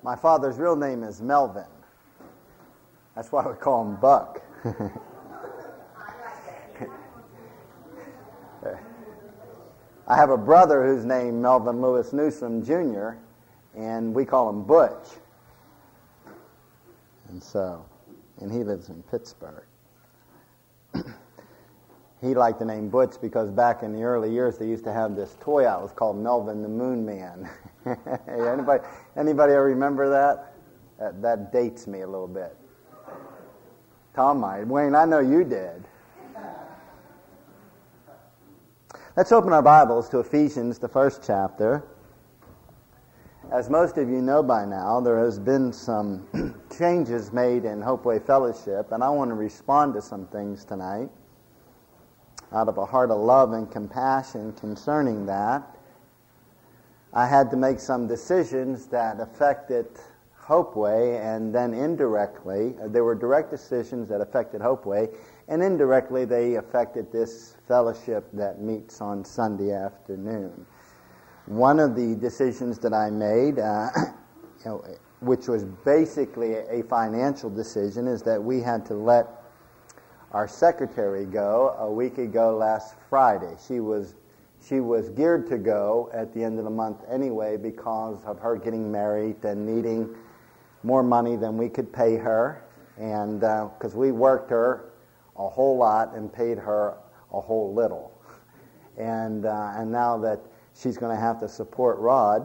My father's real name is Melvin. That's why we call him Buck. I have a brother who's named Melvin Lewis Newsom Jr., and we call him Butch. And he lives in Pittsburgh. He liked the name Butch because back in the early years they used to have this toy out. It was called Melvin the Moon Man. Anybody ever remember that? That dates me a little bit. Tom might. Wayne, I know you did. Let's open our Bibles to Ephesians, the first chapter. As most of you know by now, there has been some changes made in Hopeway Fellowship, and I want to respond to some things tonight out of a heart of love and compassion concerning that. I had to make some decisions that affected Hopeway, and then indirectly, there were direct decisions that affected Hopeway, and indirectly they affected this fellowship that meets on Sunday afternoon. One of the decisions that I made, which was basically a financial decision, is that we had to let our secretary go a week ago last Friday. She was geared to go at the end of the month anyway because of her getting married and needing more money than we could pay her, and because we worked her a whole lot and paid her a whole little, and now that she's going to have to support Rod,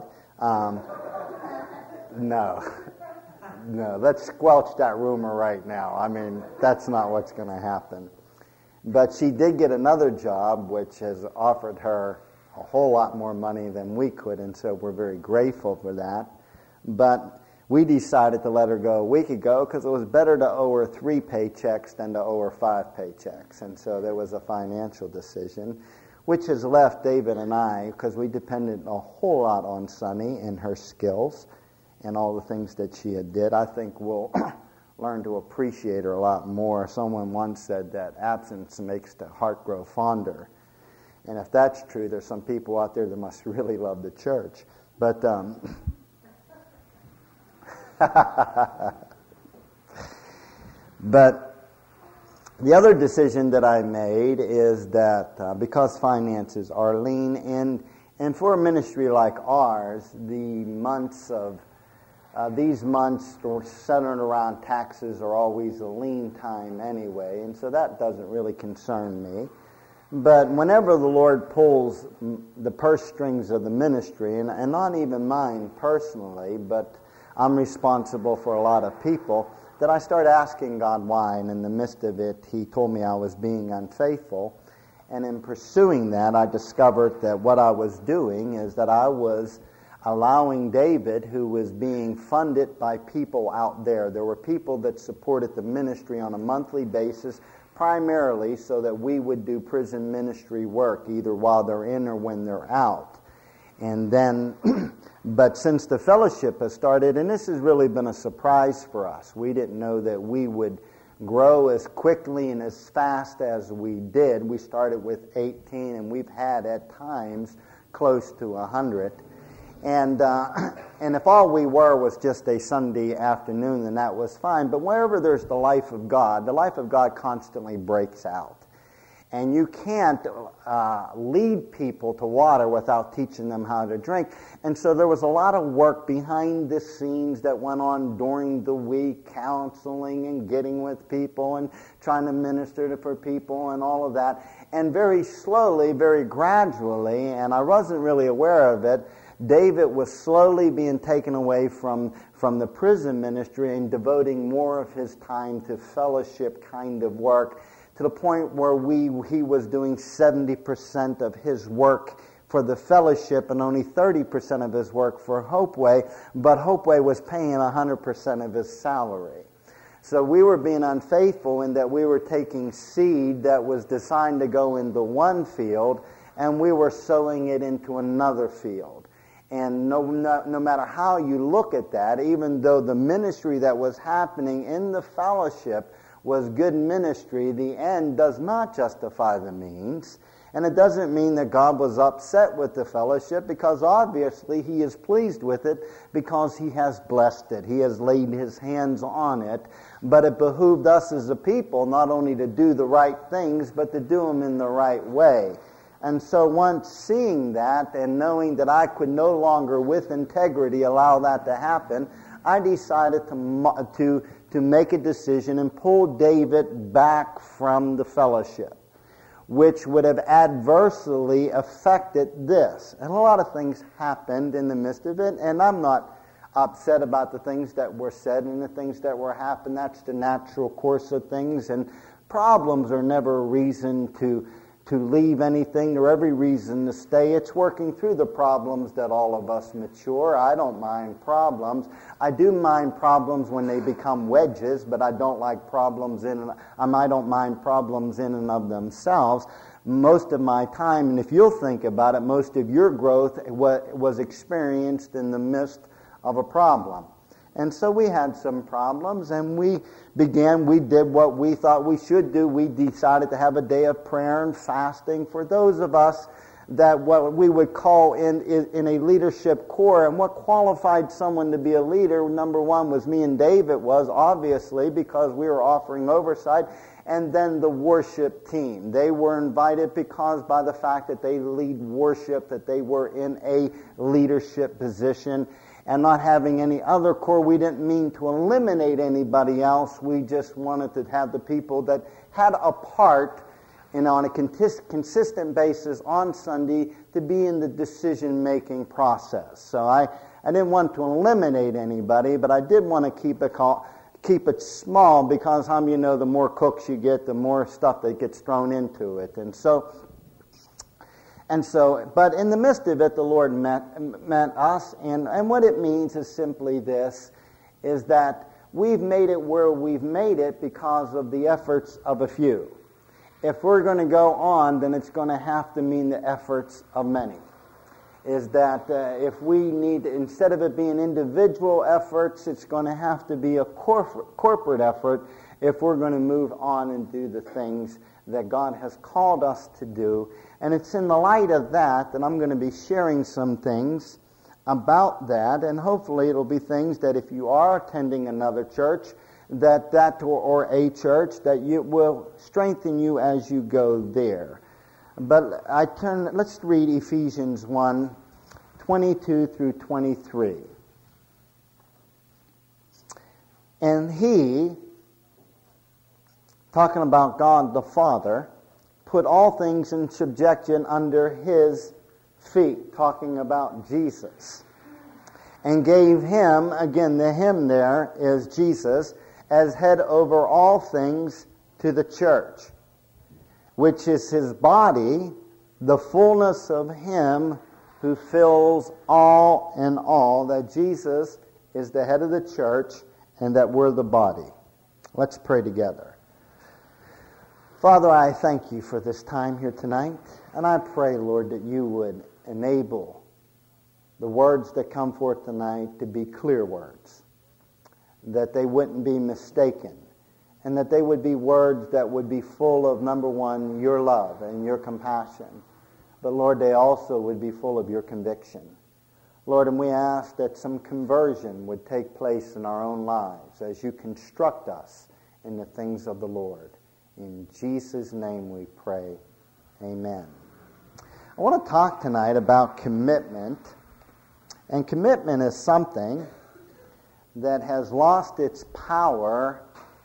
no, let's squelch that rumor right now. I mean, that's not what's going to happen. But she did get another job, which has offered her a whole lot more money than we could, and so we're very grateful for that. But we decided to let her go a week ago because it was better to owe her 3 paychecks than to owe her 5 paychecks. And so there was a financial decision, which has left David and I, because we depended a whole lot on Sunny and her skills and all the things that she had did. I think we'll learn to appreciate her a lot more. Someone once said that absence makes the heart grow fonder. And if that's true, there's some people out there that must really love the church. But but the other decision that I made is that because finances are lean, and for a ministry like ours, these months centered around taxes are always a lean time anyway, and so that doesn't really concern me. But whenever the Lord pulls the purse strings of the ministry, and not even mine personally, but I'm responsible for a lot of people, that I start asking God why, and in the midst of it, He told me I was being unfaithful. And in pursuing that, I discovered that what I was doing is that I was allowing David, who was being funded by people out there. There were people that supported the ministry on a monthly basis, primarily so that we would do prison ministry work, either while they're in or when they're out. And then, but since the fellowship has started, and this has really been a surprise for us, we didn't know that we would grow as quickly and as fast as we did. We started with 18, and we've had at times close to 100. And if all we were was just a Sunday afternoon, then that was fine. But wherever there's the life of God constantly breaks out. And you can't lead people to water without teaching them how to drink. And so there was a lot of work behind the scenes that went on during the week, counseling and getting with people and trying to minister for people and all of that. And very slowly, very gradually, and I wasn't really aware of it, David was slowly being taken away from the prison ministry and devoting more of his time to fellowship kind of work, to the point where he was doing 70% of his work for the fellowship and only 30% of his work for Hopeway, but Hopeway was paying 100% of his salary. So we were being unfaithful in that we were taking seed that was designed to go into one field, and we were sowing it into another field. And no matter how you look at that, even though the ministry that was happening in the fellowship was good ministry, the end does not justify the means. And it doesn't mean that God was upset with the fellowship, because obviously He is pleased with it because He has blessed it. He has laid His hands on it. But it behooved us as a people not only to do the right things, but to do them in the right way. And so once seeing that and knowing that I could no longer with integrity allow that to happen, I decided to make a decision and pull David back from the fellowship, which would have adversely affected this. And a lot of things happened in the midst of it, and I'm not upset about the things that were said and the things that were happened. That's the natural course of things, and problems are never a reason to leave anything. They're every reason to stay. It's working through the problems that all of us mature. I don't mind problems. I do mind problems when they become wedges, but I don't like problems I don't mind problems in and of themselves. Most of my time, and if you'll think about it, most of your growth was experienced in the midst of a problem. And so we had some problems, and we did what we thought we should do. We decided to have a day of prayer and fasting for those of us that what we would call in a leadership corps. And what qualified someone to be a leader, number one, was me and David, was obviously because we were offering oversight. And then the worship team. They were invited because by the fact that they lead worship, that they were in a leadership position. And not having any other core, we didn't mean to eliminate anybody else. We just wanted to have the people that had a part, on a consistent basis on Sunday to be in the decision-making process. So I didn't want to eliminate anybody, but I did want to keep it small, because the more cooks you get, the more stuff that gets thrown into it. But in the midst of it, the Lord met us, and what it means is simply this, is that we've made it where we've made it because of the efforts of a few. If we're going to go on, then it's going to have to mean the efforts of many. Is that if we need, instead of it being individual efforts, it's going to have to be a corporate effort if we're going to move on and do the things that God has called us to do. And it's in the light of that I'm going to be sharing some things about that, and hopefully it'll be things that if you are attending another church, or a church, that it will strengthen you as you go there. But let's read Ephesians 1, 22 through 23. And He, talking about God the Father, put all things in subjection under His feet, talking about Jesus, and gave Him, again the Him there is Jesus, as head over all things to the church, which is His body, the fullness of Him who fills all in all. That Jesus is the head of the church and that we're the body. Let's pray together. Father, I thank You for this time here tonight, and I pray, Lord, that You would enable the words that come forth tonight to be clear words, that they wouldn't be mistaken, and that they would be words that would be full of, number one, Your love and Your compassion, but Lord, they also would be full of Your conviction. Lord, and we ask that some conversion would take place in our own lives as You construct us in the things of the Lord. In Jesus' name we pray. Amen. I want to talk tonight about commitment. And commitment is something that has lost its power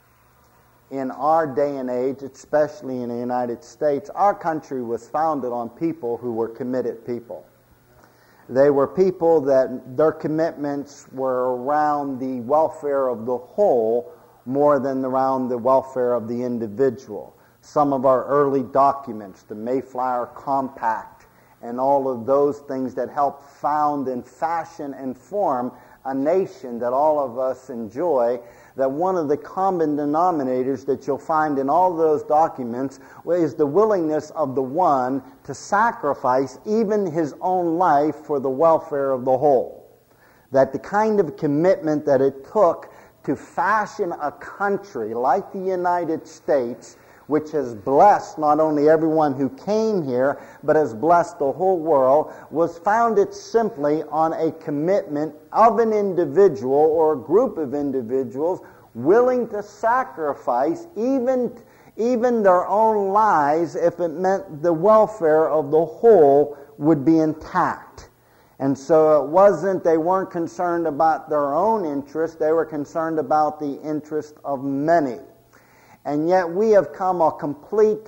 in our day and age, especially in the United States. Our country was founded on people who were committed people. They were people that their commitments were around the welfare of the whole more than around the welfare of the individual. Some of our early documents, the Mayflower Compact, and all of those things that helped found and fashion and form a nation that all of us enjoy, that one of the common denominators that you'll find in all those documents is the willingness of the one to sacrifice even his own life for the welfare of the whole. That the kind of commitment that it took to fashion a country like the United States which has blessed not only everyone who came here, but has blessed the whole world, was founded simply on a commitment of an individual or a group of individuals willing to sacrifice even their own lives if it meant the welfare of the whole would be intact. And so they weren't concerned about their own interest, they were concerned about the interest of many. And yet we have come a complete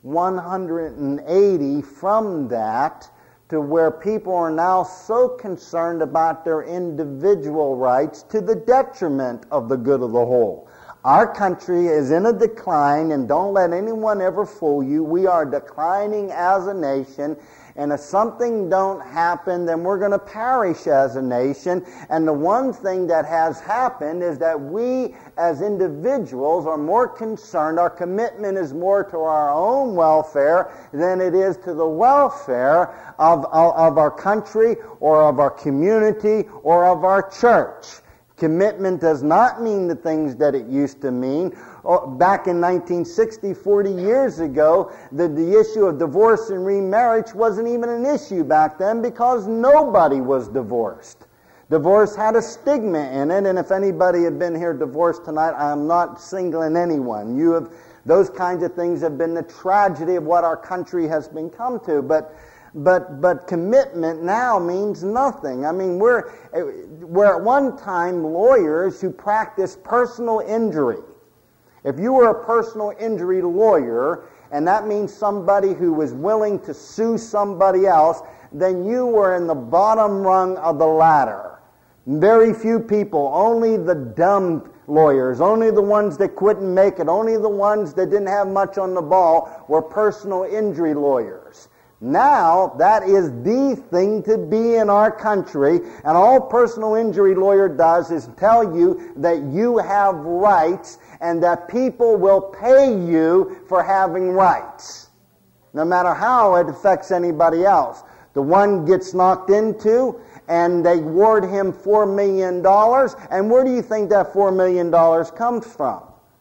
180 from that to where people are now so concerned about their individual rights to the detriment of the good of the whole. Our country is in a decline, and don't let anyone ever fool you. We are declining as a nation, and if something don't happen, then we're going to perish as a nation. And the one thing that has happened is that we as individuals are more concerned, our commitment is more to our own welfare than it is to the welfare of our country or of our community or of our church. Commitment does not mean the things that it used to mean. Back in 1960, 40 years ago, the issue of divorce and remarriage wasn't even an issue back then because nobody was divorced. Divorce had a stigma in it, and if anybody had been here divorced tonight, I'm not singling anyone. Those kinds of things have been the tragedy of what our country has become to, But commitment now means nothing. I mean, we're at one time lawyers who practiced personal injury. If you were a personal injury lawyer, and that means somebody who was willing to sue somebody else, then you were in the bottom rung of the ladder. Very few people, only the dumb lawyers, only the ones that couldn't make it, only the ones that didn't have much on the ball were personal injury lawyers. Now, that is the thing to be in our country, and all personal injury lawyer does is tell you that you have rights and that people will pay you for having rights, no matter how it affects anybody else. The one gets knocked into, and they award him $4 million, and where do you think that $4 million comes from?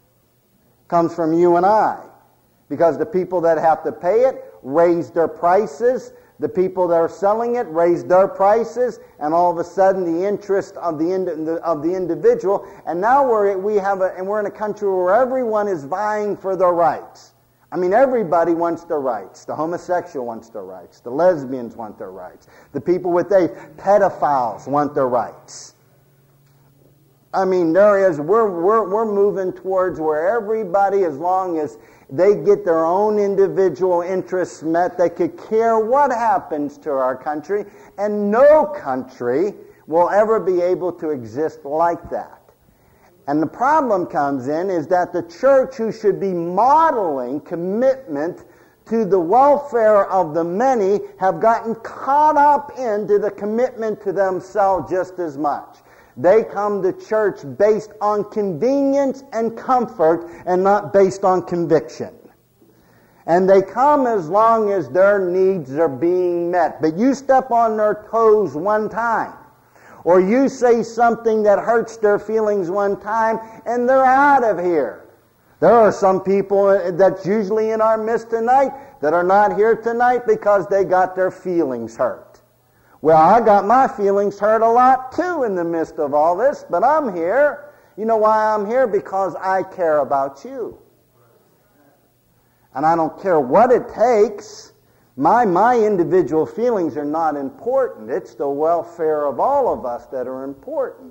Comes from you and I, because the people that have to pay it raise their prices, the people that are selling it raise their prices, and all of a sudden the interest of the individual, and now we're in a country where everyone is vying for their rights. I mean, everybody wants their rights. The homosexual wants their rights. The lesbians want their rights. The people with pedophiles want their rights. I mean, we're moving towards where everybody, as long as they get their own individual interests met, they could care what happens to our country, and no country will ever be able to exist like that. And the problem comes in is that the church, who should be modeling commitment to the welfare of the many, have gotten caught up into the commitment to themselves just as much. They come to church based on convenience and comfort and not based on conviction. And they come as long as their needs are being met. But you step on their toes one time, or you say something that hurts their feelings one time, and they're out of here. There are some people that's usually in our midst tonight that are not here tonight because they got their feelings hurt. Well, I got my feelings hurt a lot too in the midst of all this, but I'm here. You know why I'm here? Because I care about you. And I don't care what it takes. My individual feelings are not important. It's the welfare of all of us that are important.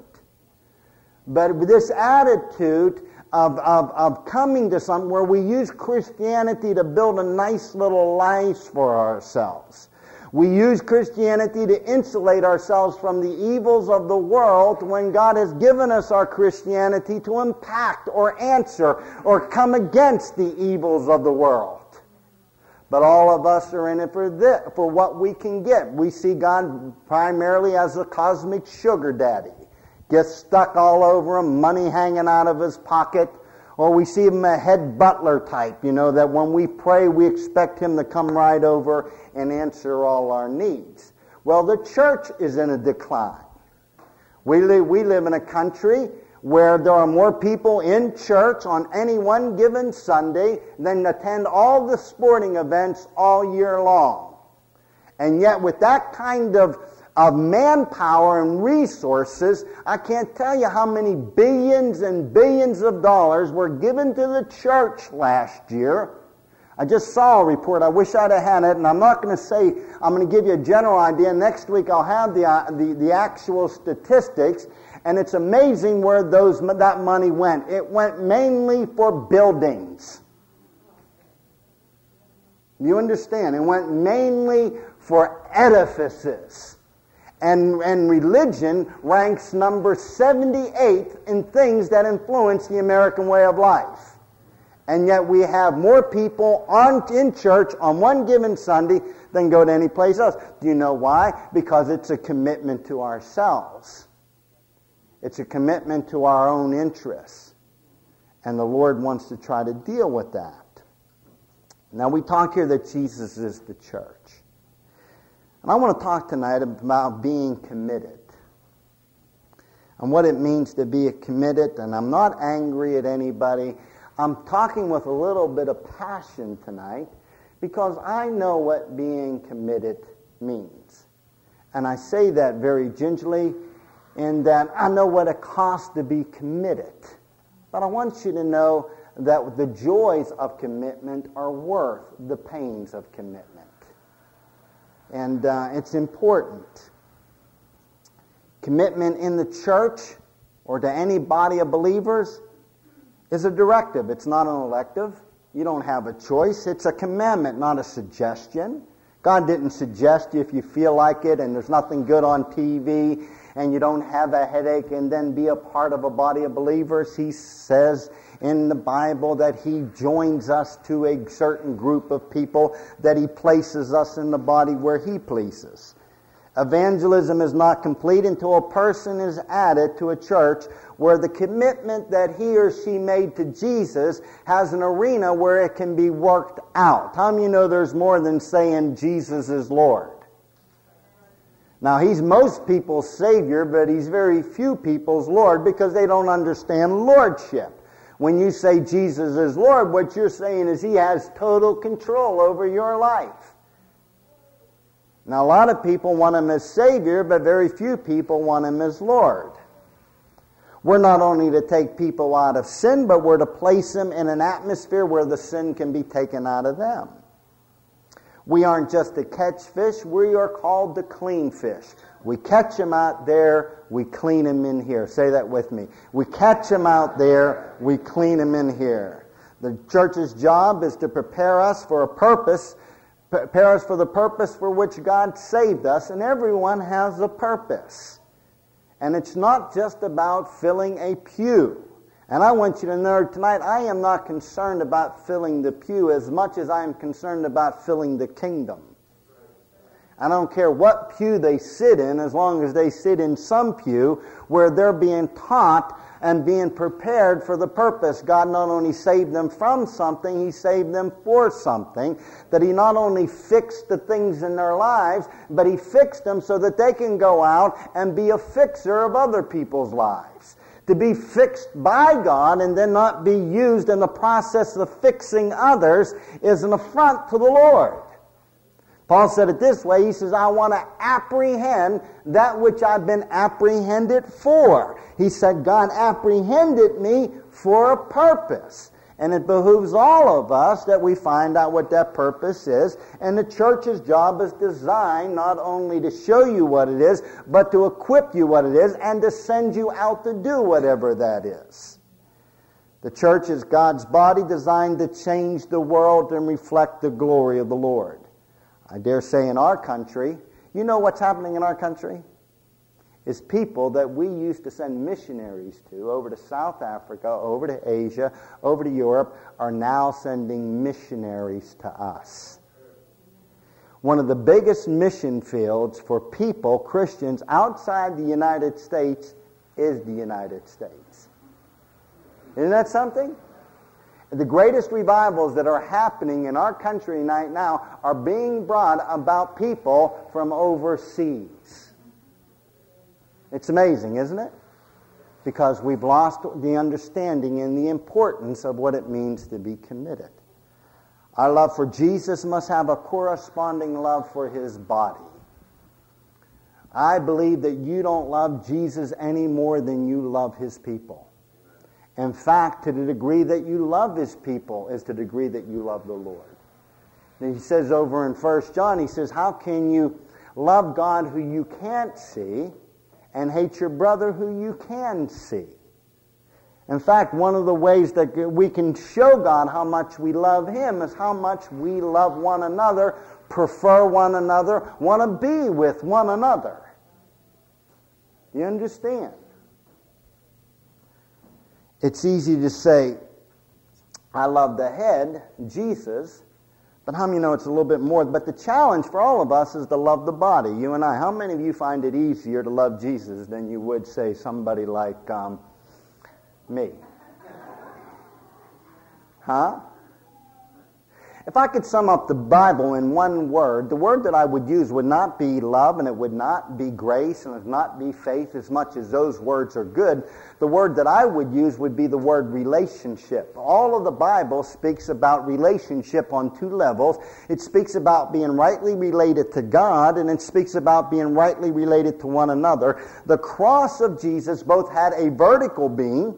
But with this attitude of coming to something where we use Christianity to build a nice little life for ourselves. We use Christianity to insulate ourselves from the evils of the world when God has given us our Christianity to impact or answer or come against the evils of the world. But all of us are in it for what we can get. We see God primarily as a cosmic sugar daddy. Gets stuck all over him, money hanging out of his pocket. Or we see him a head butler type, that when we pray, we expect him to come right over and answer all our needs. Well, the church is in a decline. We live in a country where there are more people in church on any one given Sunday than attend all the sporting events all year long. And yet with that kind of manpower and resources, I can't tell you how many billions and billions of dollars were given to the church last year. I just saw a report. I wish I'd have had it, and I'm not going to say, I'm going to give you a general idea. Next week I'll have the actual statistics, and it's amazing where that money went. It went mainly for buildings. You understand? It went mainly for edifices. And religion ranks number 78 in things that influence the American way of life. And yet we have more people in church on one given Sunday than go to any place else. Do you know why? Because it's a commitment to ourselves. It's a commitment to our own interests. And the Lord wants to try to deal with that. Now we talk here that Jesus is the church. And I want to talk tonight about being committed. And what it means to be committed. And I'm not angry at anybody. I'm talking with a little bit of passion tonight because I know what being committed means. And I say that very gingerly in that I know what it costs to be committed. But I want you to know that the joys of commitment are worth the pains of commitment. And it's important. Commitment in the church or to any body of believers is a directive. It's not an elective. You don't have a choice. It's a commandment, not a suggestion. God didn't suggest you if you feel like it and there's nothing good on TV and you don't have a headache and then be a part of a body of believers. He says in the Bible that He joins us to a certain group of people, that He places us in the body where He pleases. Evangelism is not complete until a person is added to a church where the commitment that he or she made to Jesus has an arena where it can be worked out. How many of you know there's more than saying Jesus is Lord? Now, He's most people's Savior, but He's very few people's Lord because they don't understand lordship. When you say Jesus is Lord, what you're saying is He has total control over your life. Now, a lot of people want Him as Savior, but very few people want Him as Lord. We're not only to take people out of sin, but we're to place them in an atmosphere where the sin can be taken out of them. We aren't just to catch fish, we are called to clean fish. We catch them out there, we clean them in here. Say that with me. We catch them out there, we clean them in here. The church's job is to prepare us for a purpose, prepare us for the purpose for which God saved us, and everyone has a purpose. And it's not just about filling a pew. And I want you to know tonight, I am not concerned about filling the pew as much as I am concerned about filling the kingdom. I don't care what pew they sit in, as long as they sit in some pew where they're being taught and being prepared for the purpose. God not only saved them from something, He saved them for something. That He not only fixed the things in their lives, but He fixed them so that they can go out and be a fixer of other people's lives. To be fixed by God and then not be used in the process of fixing others is an affront to the Lord. Paul said it this way, he says, I want to apprehend that which I've been apprehended for. He said, God apprehended me for a purpose. And it behooves all of us that we find out what that purpose is. And the church's job is designed not only to show you what it is, but to equip you what it is and to send you out to do whatever that is. The church is God's body designed to change the world and reflect the glory of the Lord. I dare say in our country, you know what's happening in our country? Is people that we used to send missionaries to over to South Africa, over to Asia, over to Europe, are now sending missionaries to us. One of the biggest mission fields for people, Christians, outside the United States is the United States. Isn't that something? The greatest revivals that are happening in our country right now are being brought about people from overseas. It's amazing, isn't it? because we've lost the understanding and the importance of what it means to be committed. Our love for Jesus must have a corresponding love for his body. I believe that you don't love Jesus any more than you love his people. In fact, to the degree that you love his people is to the degree that you love the Lord. And he says over in 1 John, he says, how can you love God who you can't see and hate your brother who you can see? In fact, one of the ways that we can show God how much we love him is how much we love one another, prefer one another, want to be with one another. You understand? It's easy to say, I love the head, Jesus, but how many know it's a little bit more? But the challenge for all of us is to love the body, you and I. How many of you find it easier to love Jesus than you would, say, somebody like me? Huh? If I could sum up the Bible in one word, the word that I would use would not be love, and it would not be grace, and it would not be faith, as much as those words are good. The word that I would use would be the word relationship. All of the Bible speaks about relationship on two levels. It speaks about being rightly related to God, and it speaks about being rightly related to one another. The cross of Jesus both had a vertical beam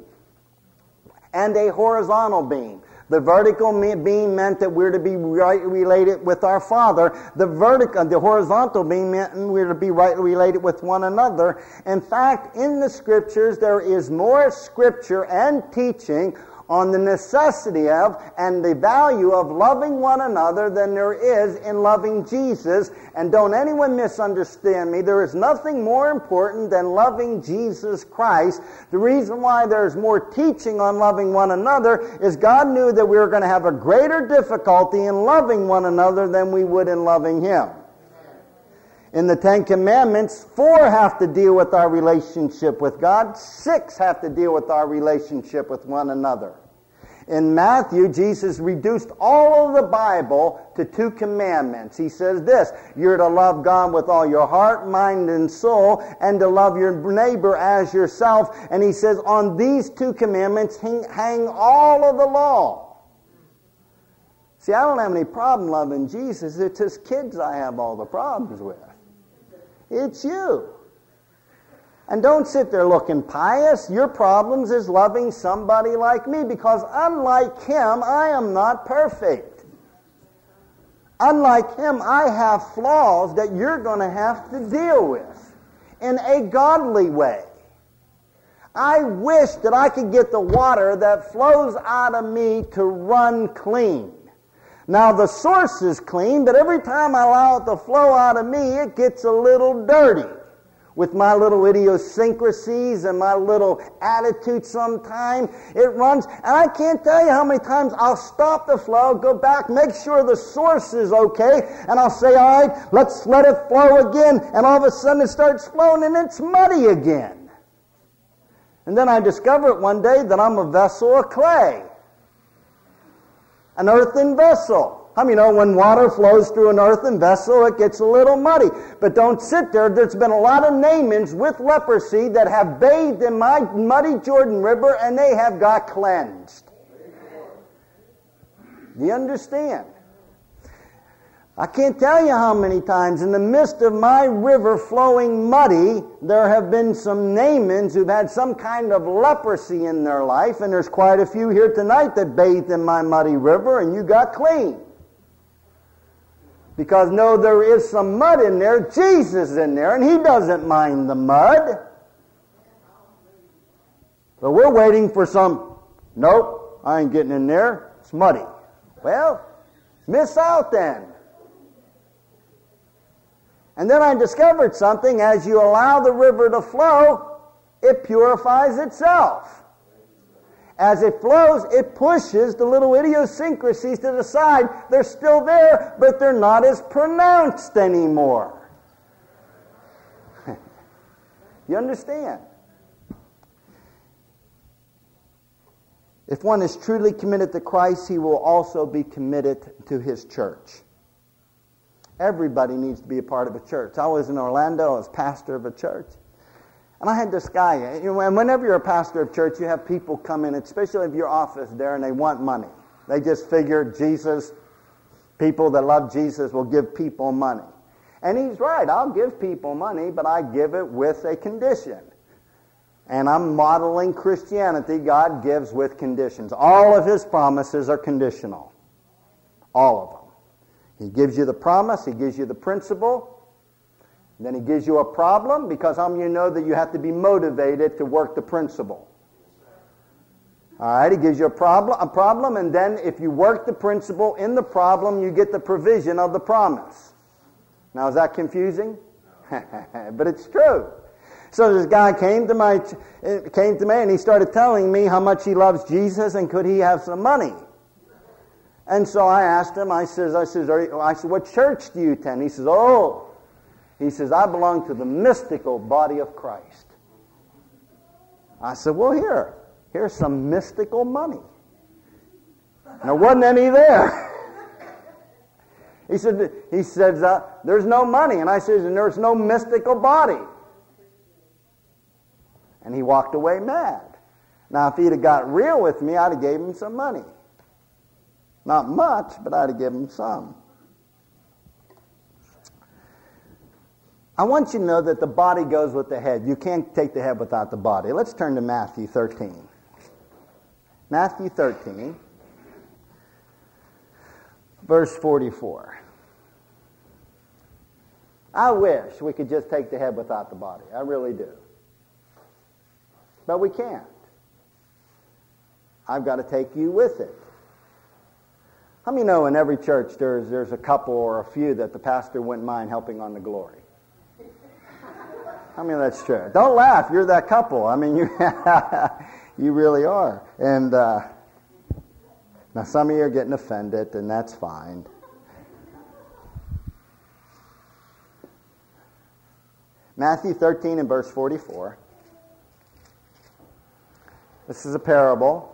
and a horizontal beam. The vertical beam meant that we're to be right related with our Father. The horizontal beam meant we're to be rightly related with one another. In fact, in the Scriptures, there is more Scripture and teaching on the necessity of and the value of loving one another than there is in loving Jesus. And don't anyone misunderstand me. There is nothing more important than loving Jesus Christ. The reason why there's more teaching on loving one another is God knew that we were going to have a greater difficulty in loving one another than we would in loving him. In the Ten Commandments, 4 have to deal with our relationship with God. 6 have to deal with our relationship with one another. In Matthew, Jesus reduced all of the Bible to 2 commandments. He says this, you're to love God with all your heart, mind, and soul, and to love your neighbor as yourself. And he says, on these 2 commandments hang all of the law. See, I don't have any problem loving Jesus. It's his kids I have all the problems with. It's you. And don't sit there looking pious. Your problems is loving somebody like me, because unlike him, I am not perfect. Unlike him, I have flaws that you're going to have to deal with in a godly way. I wish that I could get the water that flows out of me to run clean. Now, the source is clean, but every time I allow it to flow out of me, it gets a little dirty with my little idiosyncrasies and my little attitude sometimes. It runs, and I can't tell you how many times I'll stop the flow, go back, make sure the source is okay, and I'll say, all right, let's let it flow again, and all of a sudden it starts flowing and it's muddy again. And then I discover it one day that I'm a vessel of clay. An earthen vessel. How many know when water flows through an earthen vessel, it gets a little muddy? But don't sit there. There's been a lot of Naamans with leprosy that have bathed in my muddy Jordan River, and they have got cleansed. Do you understand? I can't tell you how many times in the midst of my river flowing muddy, there have been some Naamans who've had some kind of leprosy in their life, and there's quite a few here tonight that bathed in my muddy river, and you got clean. Because no, there is some mud in there, Jesus is in there, and he doesn't mind the mud. So we're waiting for some, nope, I ain't getting in there, it's muddy. Well, miss out then. And then I discovered something. As you allow the river to flow, it purifies itself. As it flows, it pushes the little idiosyncrasies to the side. They're still there, but they're not as pronounced anymore. You understand? If one is truly committed to Christ, he will also be committed to his church. Everybody needs to be a part of a church. I was in Orlando. I was pastor of a church. And I had this guy, and whenever you're a pastor of church, you have people come in, especially if your office there, and they want money. They just figure Jesus, people that love Jesus will give people money. And he's right, I'll give people money, but I give it with a condition. And I'm modeling Christianity. God gives with conditions. All of his promises are conditional. All of them. He gives you the promise, he gives you the principle, then he gives you a problem, because how many of you know that you have to be motivated to work the principle? All right, he gives you a problem, and then if you work the principle in the problem, you get the provision of the promise. Now, is that confusing? But it's true. So this guy came to me, and he started telling me how much he loves Jesus, and could he have some money? And so I asked him, I said, what church do you attend? He says, I belong to the mystical body of Christ. I said, well, here's some mystical money. There wasn't any there. He said, there's no money. And I said, and there's no mystical body. And he walked away mad. Now, if he'd have got real with me, I'd have gave him some money. Not much, but I'd have given him some. I want you to know that the body goes with the head. You can't take the head without the body. Let's turn to Matthew 13. Matthew 13, verse 44. I wish we could just take the head without the body. I really do. But we can't. I've got to take you with it. How many know in every church there's a couple or a few that the pastor wouldn't mind helping on the glory? I mean, that's true. Don't laugh. You're that couple. I mean, you really are. And now some of you are getting offended, and that's fine. Matthew 13 and verse 44. This is a parable.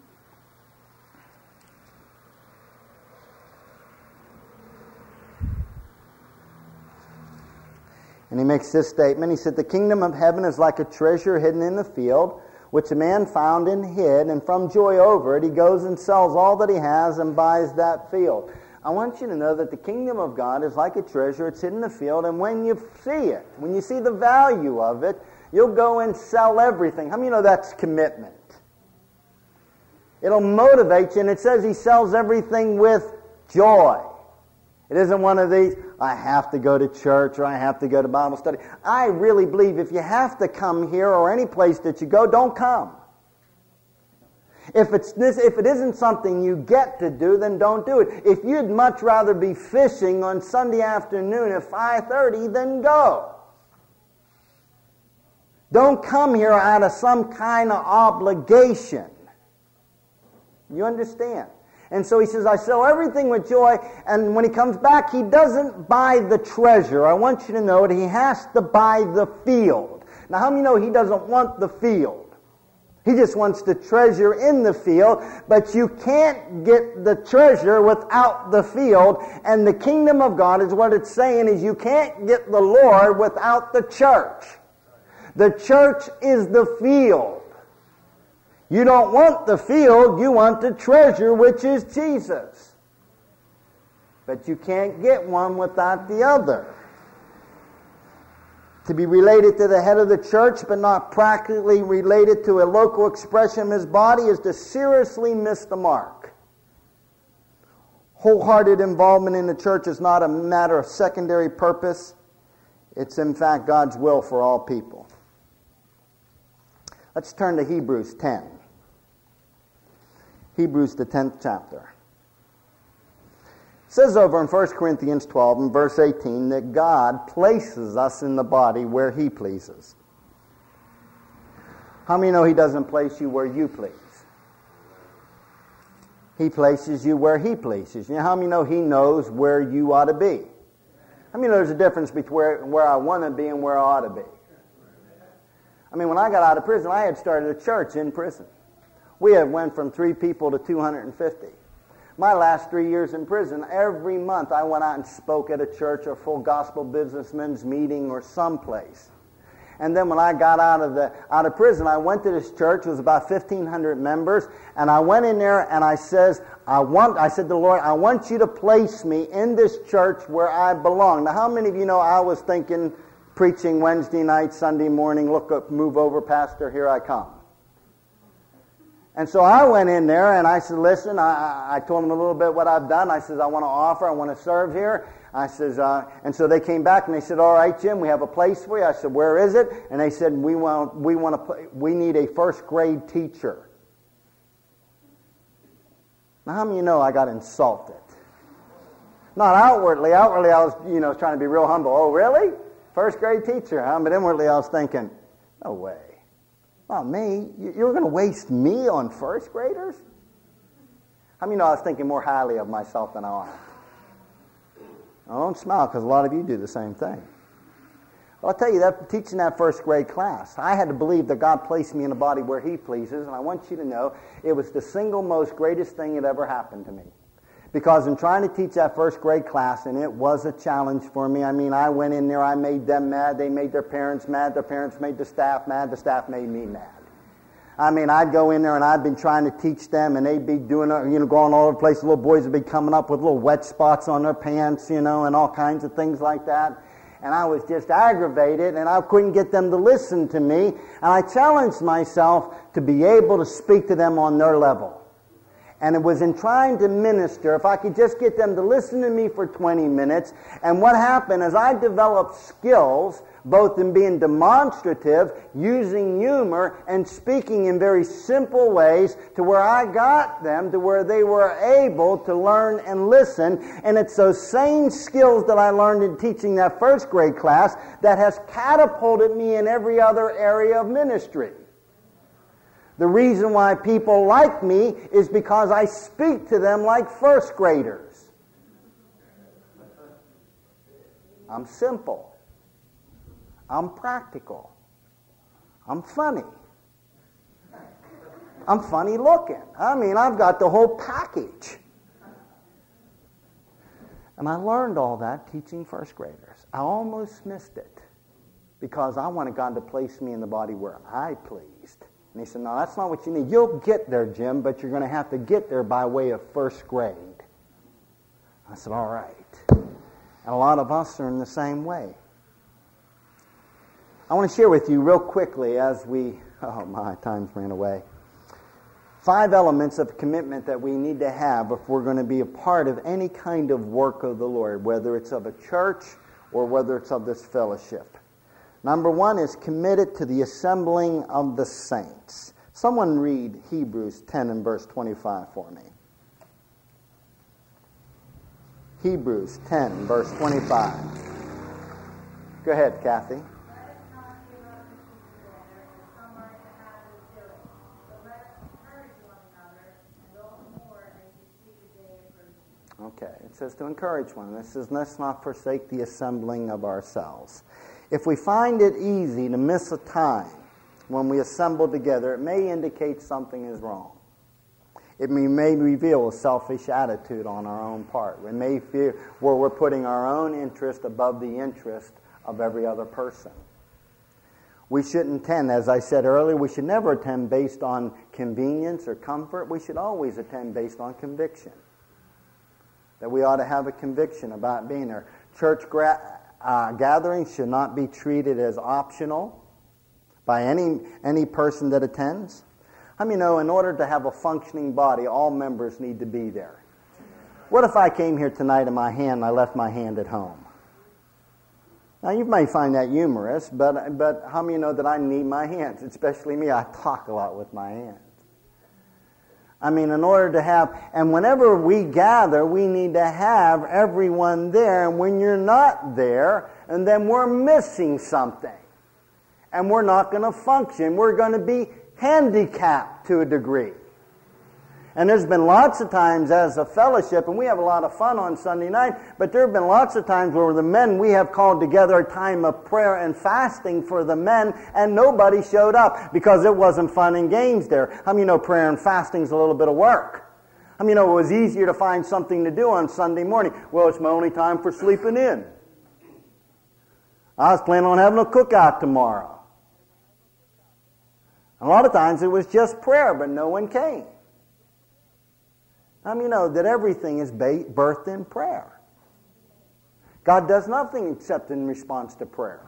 And he makes this statement. He said, the kingdom of heaven is like a treasure hidden in the field, which a man found and hid, and from joy over it, he goes and sells all that he has and buys that field. I want you to know that the kingdom of God is like a treasure. It's hidden in the field, and when you see it, when you see the value of it, you'll go and sell everything. How many of you know that's commitment? It'll motivate you, and it says he sells everything with joy. It isn't one of these, I have to go to church or I have to go to Bible study. I really believe if you have to come here or any place that you go, don't come. If it isn't something you get to do, then don't do it. If you'd much rather be fishing on Sunday afternoon at 5:30, then go. Don't come here out of some kind of obligation. You understand? And so he says, I sell everything with joy, and when he comes back, he doesn't buy the treasure. I want you to know that he has to buy the field. Now, how many know he doesn't want the field? He just wants the treasure in the field, but you can't get the treasure without the field, and the kingdom of God is what it's saying is you can't get the Lord without the church. The church is the field. You don't want the field, you want the treasure, which is Jesus. But you can't get one without the other. To be related to the head of the church, but not practically related to a local expression of his body, is to seriously miss the mark. Wholehearted involvement in the church is not a matter of secondary purpose. It's in fact God's will for all people. Let's turn to Hebrews 10. Hebrews, the 10th chapter. It says over in 1 Corinthians 12 and verse 18 that God places us in the body where he pleases. How many know he doesn't place you where you please? He places you where he pleases. You know how many know he knows where you ought to be? How many know there's a difference between where I want to be and where I ought to be? I mean, when I got out of prison, I had started a church in prison. We had went from 3 people to 250. My last 3 years in prison, every month I went out and spoke at a church or full gospel businessmen's meeting or someplace. And then when I got out of prison, I went to this church. It was about 1,500 members. And I went in there and I said to the Lord, I want you to place me in this church where I belong. Now, how many of you know I was thinking preaching Wednesday night, Sunday morning, look up, move over, Pastor, here I come. And so I went in there and I said, listen, I told them a little bit what I've done. I said, I want to offer, I want to serve here. I says, and so they came back and they said, all right, Jim, we have a place for you. I said, where is it? And they said, we need a first grade teacher. Now, how many of you know I got insulted? Not outwardly. Outwardly, I was, trying to be real humble. Oh, really? First grade teacher, huh? But inwardly, I was thinking, no way. Not me. You're going to waste me on first graders? How many know I was thinking more highly of myself than I ought? I don't smile because a lot of you do the same thing. Well, I'll tell you, that teaching that first grade class, I had to believe that God placed me in a body where He pleases, and I want you to know it was the single most greatest thing that ever happened to me. Because in trying to teach that first grade class, and it was a challenge for me. I mean, I went in there, I made them mad, they made their parents mad, their parents made the staff mad, the staff made me mad. I mean, I'd go in there and I'd been trying to teach them, and they'd be doing, going all over the place. The little boys would be coming up with little wet spots on their pants, and all kinds of things like that. And I was just aggravated, and I couldn't get them to listen to me. And I challenged myself to be able to speak to them on their level. And it was in trying to minister, if I could just get them to listen to me for 20 minutes. And what happened is I developed skills, both in being demonstrative, using humor, and speaking in very simple ways to where I got them to where they were able to learn and listen. And it's those same skills that I learned in teaching that first grade class that has catapulted me in every other area of ministry. The reason why people like me is because I speak to them like first graders. I'm simple. I'm practical. I'm funny. I'm funny looking. I mean, I've got the whole package. And I learned all that teaching first graders. I almost missed it because I wanted God to place me in the body where I pleased. And he said, no, that's not what you need. You'll get there, Jim, but you're going to have to get there by way of first grade. I said, all right. And a lot of us are in the same way. I want to share with you real quickly as my time's ran away. 5 elements of commitment that we need to have if we're going to be a part of any kind of work of the Lord, whether it's of a church or whether it's of this fellowship. Number 1 is committed to the assembling of the saints. Someone read Hebrews 10 and verse 25 for me. Hebrews 10, verse 25. Go ahead, Kathy. Okay, it says to encourage one. It says, let's not forsake the assembling of ourselves. If we find it easy to miss a time when we assemble together, it may indicate something is wrong. It may reveal a selfish attitude on our own part. We may feel where we're putting our own interest above the interest of every other person. We shouldn't attend, as I said earlier, we should never attend based on convenience or comfort. We should always attend based on conviction. That we ought to have a conviction about being there. Church gatherings should not be treated as optional by any person that attends. I mean, in order to have a functioning body, all members need to be there. What if I came here tonight and I left my hand at home? Now, you may find that humorous, but how many know that I need my hands? Especially me, I talk a lot with my hands. I mean, in order to have, and whenever we gather, we need to have everyone there. And when you're not there, and then we're missing something. And we're not going to function. We're going to be handicapped to a degree. And there's been lots of times as a fellowship, and we have a lot of fun on Sunday night, but there have been lots of times where the men, we have called together a time of prayer and fasting for the men, and nobody showed up because it wasn't fun and games there. How many know prayer and fasting is a little bit of work? How many know it was easier to find something to do on Sunday morning? Well, it's my only time for sleeping in. I was planning on having a cookout tomorrow. A lot of times it was just prayer, but no one came. You know that everything is birthed in prayer. God does nothing except in response to prayer.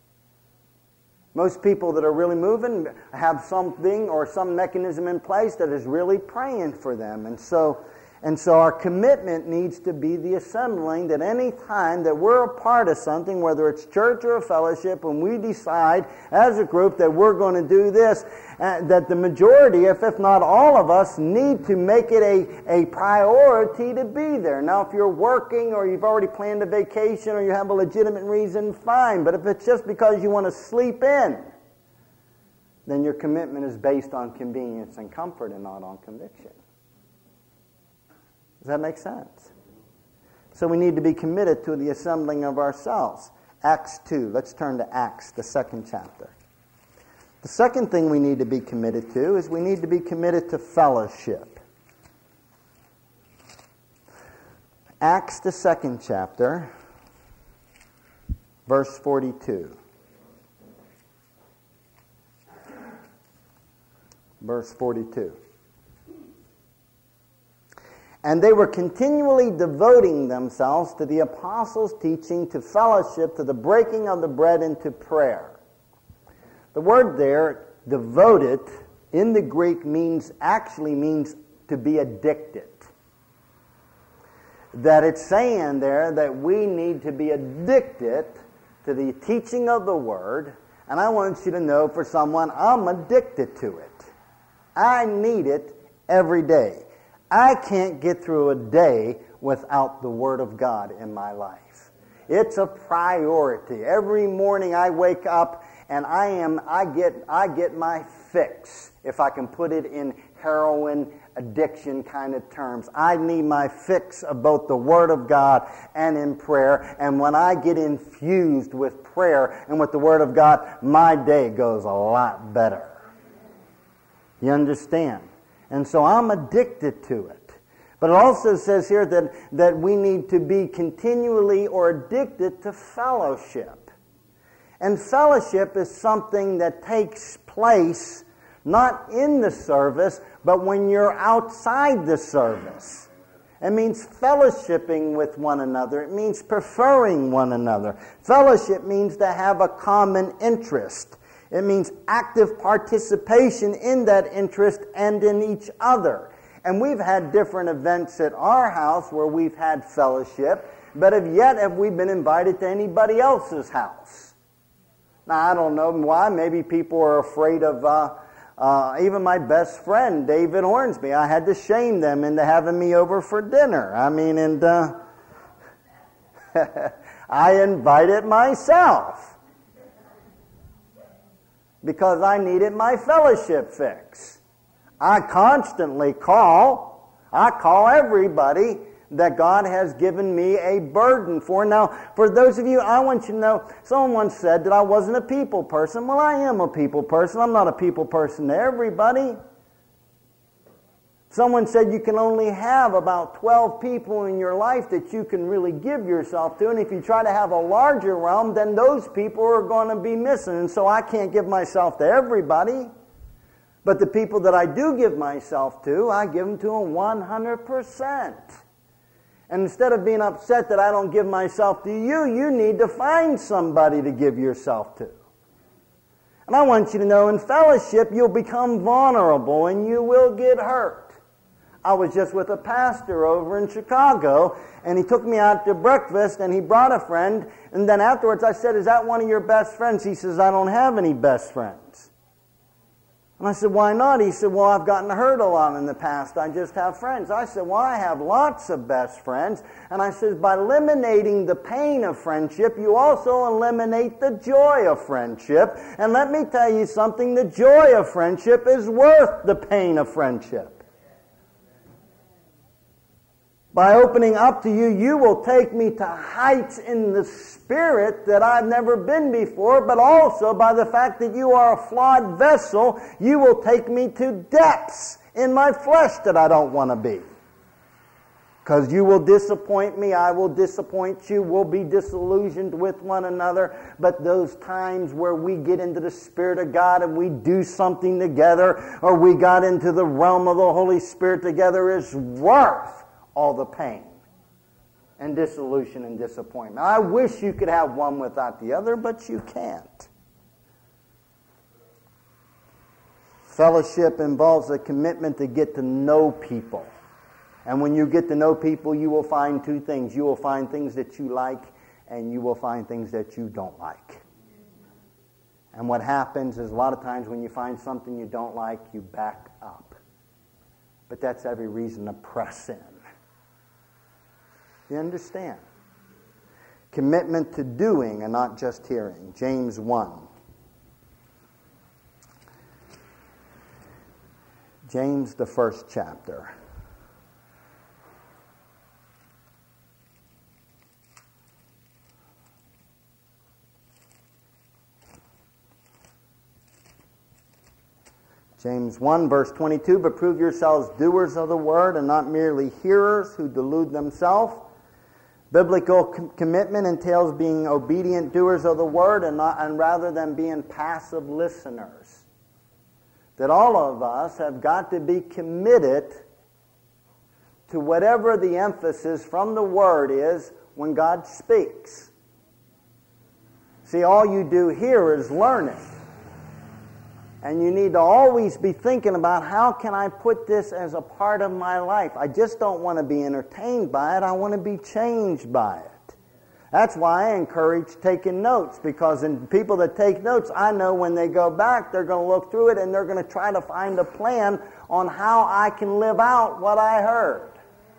Most people that are really moving have something or some mechanism in place that is really praying for them. And so our commitment needs to be the assembling, that any time that we're a part of something, whether it's church or a fellowship, when we decide as a group that we're going to do this, that the majority, if not all of us, need to make it a priority to be there. Now, if you're working or you've already planned a vacation or you have a legitimate reason, fine. But if it's just because you want to sleep in, then your commitment is based on convenience and comfort and not on conviction. Does that make sense? So we need to be committed to the assembling of ourselves. Acts 2. Let's turn to Acts, the 2nd chapter. The second thing we need to be committed to is we need to be committed to fellowship. Acts, the 2nd chapter, verse 42. Verse 42. And they were continually devoting themselves to the apostles' teaching, to fellowship, to the breaking of the bread, and to prayer. The word there, devoted, in the Greek actually means to be addicted. That it's saying there that we need to be addicted to the teaching of the Word. And I want you to know, for someone, I'm addicted to it. I need it every day. I can't get through a day without the Word of God in my life. It's a priority. Every morning I wake up and I get my fix, if I can put it in heroin addiction kind of terms. I need my fix of both the Word of God and in prayer. And when I get infused with prayer and with the Word of God, my day goes a lot better. You understand? And so I'm addicted to it. But it also says here that we need to be continually or addicted to fellowship. And fellowship is something that takes place not in the service, but when you're outside the service. It means fellowshipping with one another. It means preferring one another. Fellowship means to have a common interest. It means active participation in that interest and in each other. And we've had different events at our house where we've had fellowship, but have we been invited to anybody else's house? Now, I don't know why. Maybe people are afraid of even my best friend, David Hornsby. I had to shame them into having me over for dinner. I invited myself because I needed my fellowship fix. I constantly call everybody that God has given me a burden for. Now, for those of you, I want you to know, someone once said that I wasn't a people person. Well, I am a people person. I'm not a people person to everybody. Someone said you can only have about 12 people in your life that you can really give yourself to, and if you try to have a larger realm, then those people are going to be missing, and so I can't give myself to everybody. But the people that I do give myself to, I give them to them 100%. And instead of being upset that I don't give myself to you, you need to find somebody to give yourself to. And I want you to know, in fellowship, you'll become vulnerable and you will get hurt. I was just with a pastor over in Chicago, and he took me out to breakfast, and he brought a friend, and then afterwards I said, "Is that one of your best friends?" He says, "I don't have any best friends." And I said, "Why not?" He said, "Well, I've gotten hurt a lot in the past. I just have friends." I said, "Well, I have lots of best friends." And I said, by eliminating the pain of friendship, you also eliminate the joy of friendship. And let me tell you something, the joy of friendship is worth the pain of friendship. By opening up to you, you will take me to heights in the Spirit that I've never been before, but also by the fact that you are a flawed vessel, you will take me to depths in my flesh that I don't want to be. Because you will disappoint me, I will disappoint you, we'll be disillusioned with one another. But those times where we get into the Spirit of God and we do something together, or we got into the realm of the Holy Spirit together, is worth all the pain and disillusion and disappointment. I wish you could have one without the other, but you can't. Fellowship involves a commitment to get to know people. And when you get to know people, you will find two things. You will find things that you like, and you will find things that you don't like. And what happens is a lot of times when you find something you don't like, you back up. But that's every reason to press in. You understand? Commitment to doing and not just hearing. James 1. James, the first chapter. James 1, verse 22, but prove yourselves doers of the word and not merely hearers who delude themselves. Biblical commitment entails being obedient doers of the word and rather than being passive listeners. That all of us have got to be committed to whatever the emphasis from the word is when God speaks. See, all you do here is learn it. And you need to always be thinking about how can I put this as a part of my life. I just don't want to be entertained by it. I want to be changed by it. That's why I encourage taking notes, because in people that take notes, I know when they go back, they're going to look through it and they're going to try to find a plan on how I can live out what I heard.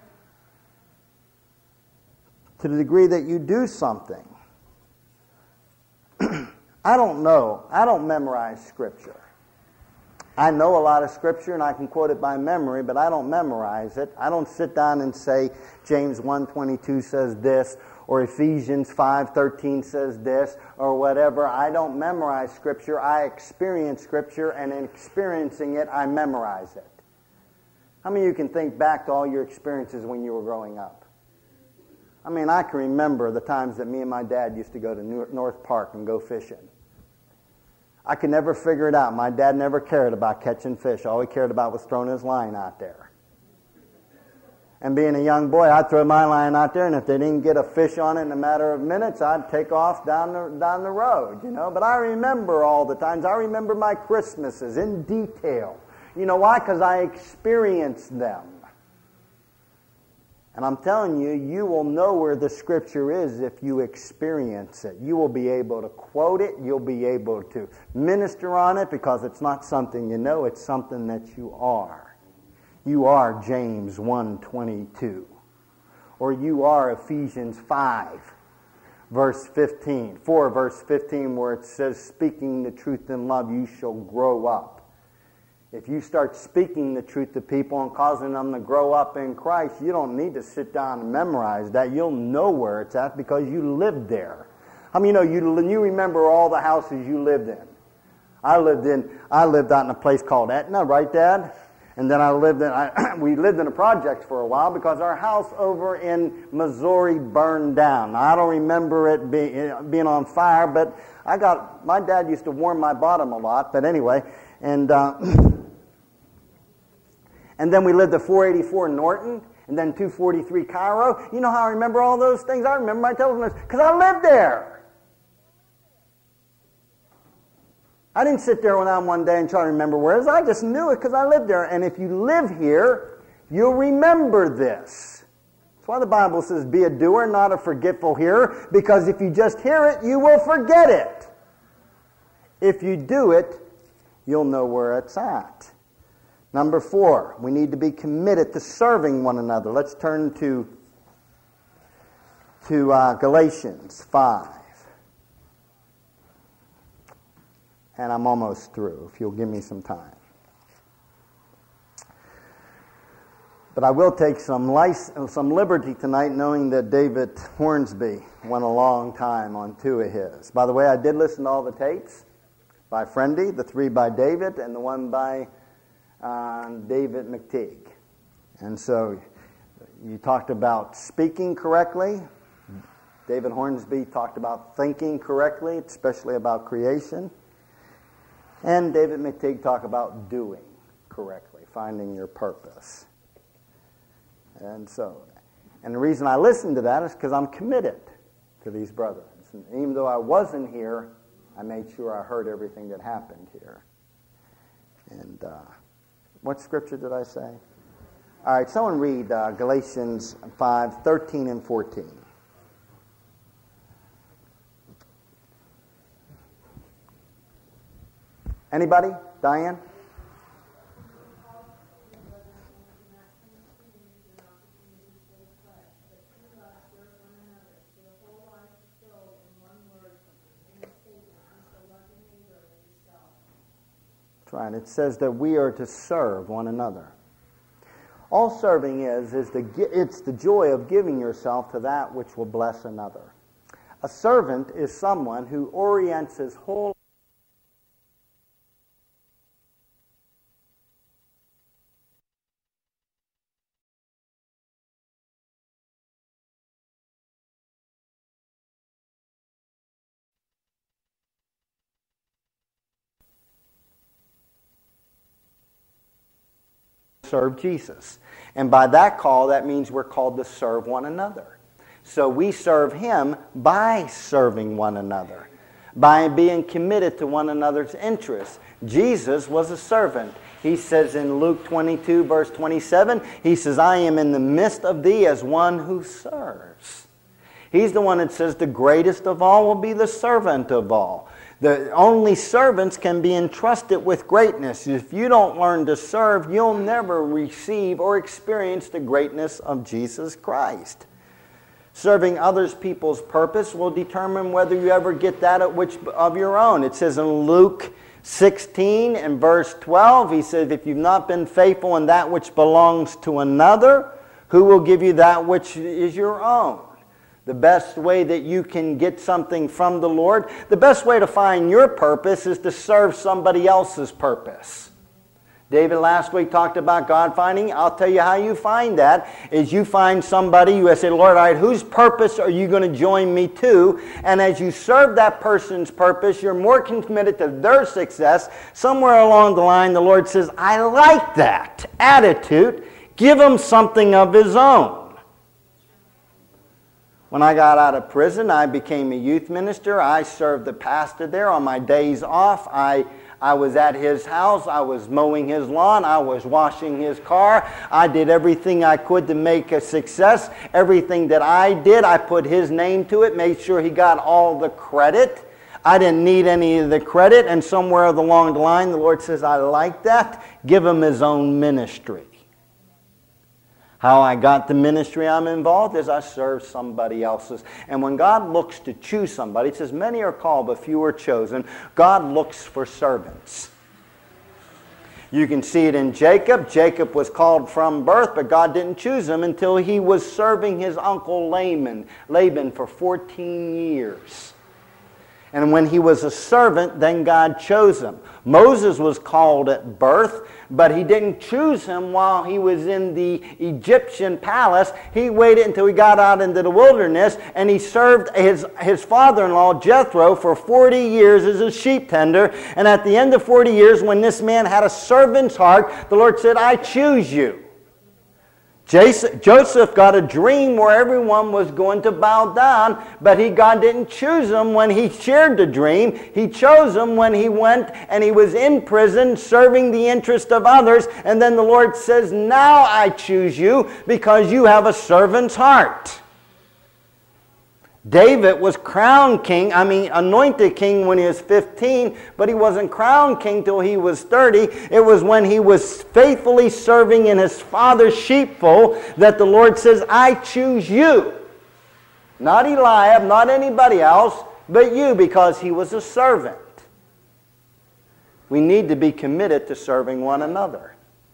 To the degree that you do something. I don't know. I don't memorize Scripture. I know a lot of Scripture and I can quote it by memory, but I don't memorize it. I don't sit down and say James 1:22 says this, or Ephesians 5:13 says this, or whatever. I don't memorize Scripture. I experience Scripture, and in experiencing it, I memorize it. How many of you can think back to all your experiences when you were growing up? I mean, I can remember the times that me and my dad used to go to North Park and go fishing. I could never figure it out. My dad never cared about catching fish. All he cared about was throwing his line out there. And being a young boy, I'd throw my line out there, and if they didn't get a fish on it in a matter of minutes, I'd take off down the road, you know. But I remember all the times. I remember my Christmases in detail. You know why? Because I experienced them. And I'm telling you, you will know where the Scripture is if you experience it. You will be able to quote it. You'll be able to minister on it, because it's not something you know. It's something that you are. You are James 1:22. Or you are Ephesians 5, verse 15. 4, verse 15, where it says, speaking the truth in love, you shall grow up. If you start speaking the truth to people and causing them to grow up in Christ, you don't need to sit down and memorize that. You'll know where it's at because you lived there. How many you remember all the houses you lived in? I lived out in a place called Etna, right, Dad? And then we lived in a project for a while because our house over in Missouri burned down. Now, I don't remember it being on fire, but my dad used to warm my bottom a lot, but anyway, and then we lived at 484 Norton, and then 243 Cairo. You know how I remember all those things? I remember my telephone numbers because I lived there. I didn't sit there one day and try to remember where it is. I just knew it because I lived there. And if you live here, you'll remember this. That's why the Bible says, be a doer, not a forgetful hearer, because if you just hear it, you will forget it. If you do it, you'll know where it's at. Number 4, we need to be committed to serving one another. Let's turn to Galatians 5. And I'm almost through, if you'll give me some time. But I will take some liberty tonight, knowing that David Hornsby went a long time on 2 of his. By the way, I did listen to all the tapes by Friendy, the 3 by David, and the 1 by David McTeague. And so You talked about speaking correctly. David Hornsby talked about thinking correctly, especially about creation. And David McTeague talked about doing correctly, finding your purpose. And the reason I listen to that is because I'm committed to these brothers. And even though I wasn't here, I made sure I heard everything that happened here. And what scripture did I say? All right, someone read Galatians 5:13 and 14. Anybody? Diane? That's right. It says that we are to serve one another. All serving is it's the joy of giving yourself to that which will bless another. A servant is someone who orients his whole serve Jesus. And by that call, that means we're called to serve one another. So we serve Him by serving one another, by being committed to one another's interests. Jesus was a servant. He says in Luke 22, verse 27, He says, I am in the midst of thee as one who serves. He's the one that says the greatest of all will be the servant of all. The only servants can be entrusted with greatness. If you don't learn to serve, you'll never receive or experience the greatness of Jesus Christ. Serving others people's purpose will determine whether you ever get that of your own. It says in Luke 16 and verse 12, He says, if you've not been faithful in that which belongs to another, who will give you that which is your own? The best way that you can get something from the Lord, the best way to find your purpose is to serve somebody else's purpose. David last week talked about God finding. I'll tell you how you find that, is you find somebody, you say, Lord, all right, whose purpose are you going to join me to? And as you serve that person's purpose, you're more committed to their success. Somewhere along the line, the Lord says, I like that attitude. Give him something of his own. When I got out of prison, I became a youth minister. I served the pastor there on my days off. I was at his house. I was mowing his lawn. I was washing his car. I did everything I could to make a success. Everything that I did, I put his name to it, made sure he got all the credit. I didn't need any of the credit. And somewhere along the line, the Lord says, I like that. Give him his own ministry. How I got the ministry I'm involved is I serve somebody else's. And when God looks to choose somebody, it says, many are called, but few are chosen. God looks for servants. You can see it in Jacob. Jacob was called from birth, but God didn't choose him until he was serving his uncle Laban for 14 years. And when he was a servant, then God chose him. Moses was called at birth, but he didn't choose him while he was in the Egyptian palace. He waited until he got out into the wilderness, and he served his father-in-law, Jethro, for 40 years as a sheep tender. And at the end of 40 years, when this man had a servant's heart, the Lord said, I choose you. Joseph got a dream where everyone was going to bow down, but God didn't choose him when he shared the dream. He chose him when he went and he was in prison serving the interest of others. And then the Lord says, now I choose you because you have a servant's heart. David was anointed king when he was 15, but he wasn't crowned king till he was 30. It was when he was faithfully serving in his father's sheepfold that the Lord says, I choose you. Not Eliab, not anybody else, but you, because he was a servant. We need to be committed to serving one another.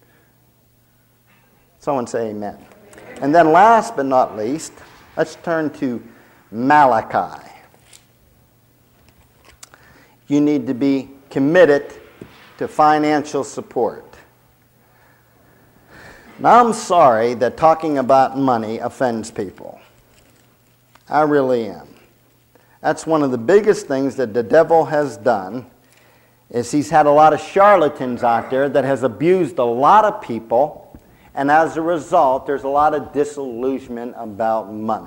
Someone say amen. And then last but not least, let's turn to Malachi. You need to be committed to financial support. Now, I'm sorry that talking about money offends people. I really am. That's one of the biggest things that the devil has done, is he's had a lot of charlatans out there that has abused a lot of people, and as a result, there's a lot of disillusionment about money.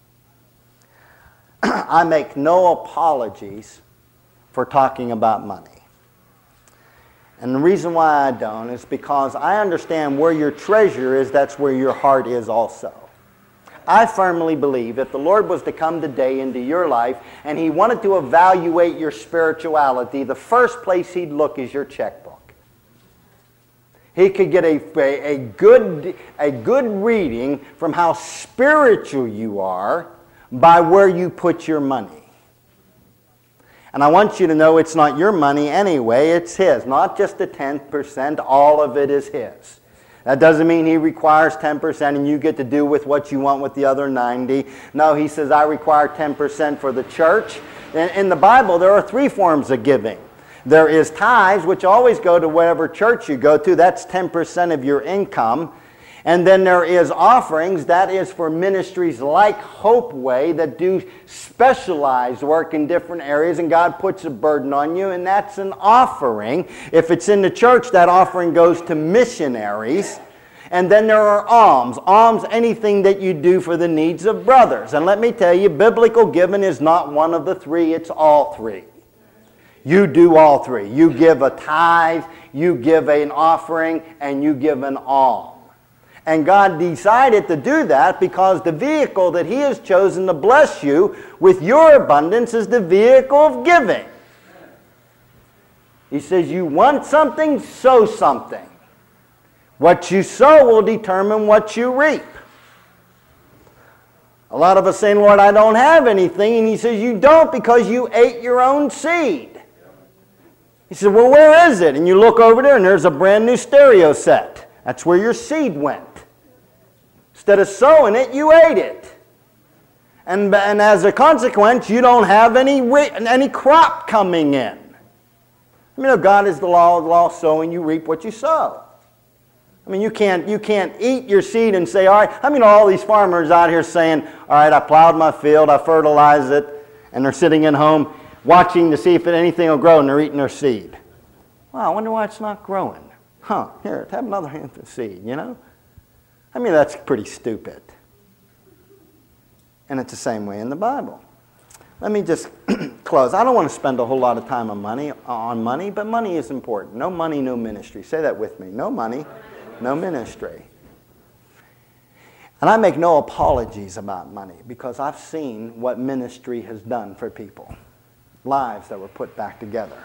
I make no apologies for talking about money. And the reason why I don't is because I understand where your treasure is, that's where your heart is also. I firmly believe if the Lord was to come today into your life and He wanted to evaluate your spirituality, the first place He'd look is your checkbook. He could get a good reading from how spiritual you are by where you put your money. And I want you to know it's not your money anyway, it's His. Not just the 10%, all of it is His. That doesn't mean He requires 10% and you get to do with what you want with the other 90. No, He says, I require 10% for the church. In the Bible, there are 3 forms of giving. There is tithes, which always go to whatever church you go to. That's 10% of your income. And then there is offerings. That is for ministries like Hopeway that do specialized work in different areas, and God puts a burden on you, and that's an offering. If it's in the church, that offering goes to missionaries. And then there are alms. Alms, anything that you do for the needs of brothers. And let me tell you, biblical giving is not one of the 3, it's all 3. You do all 3. You give a tithe, you give an offering, and you give an alms. And God decided to do that because the vehicle that He has chosen to bless you with your abundance is the vehicle of giving. He says, you want something, sow something. What you sow will determine what you reap. A lot of us saying, Lord, I don't have anything. And He says, you don't because you ate your own seed. He said, well, where is it? And you look over there and there's a brand new stereo set. That's where your seed went. Instead of sowing it, you ate it. And as a consequence, you don't have any crop coming in. You know, God is the law of sowing. You reap what you sow. I mean, you can't eat your seed and say, all right, I mean, all these farmers out here saying, all right, I plowed my field, I fertilized it, and they're sitting at home watching to see if anything will grow, and they're eating their seed. Wow, I wonder why it's not growing. Huh, here, have another handful of seed, you know? I mean, that's pretty stupid. And it's the same way in the Bible. Let me just close. I don't want to spend a whole lot of time on money, but money is important. No money, no ministry. Say that with me. No money, no ministry. And I make no apologies about money because I've seen what ministry has done for people. Lives that were put back together.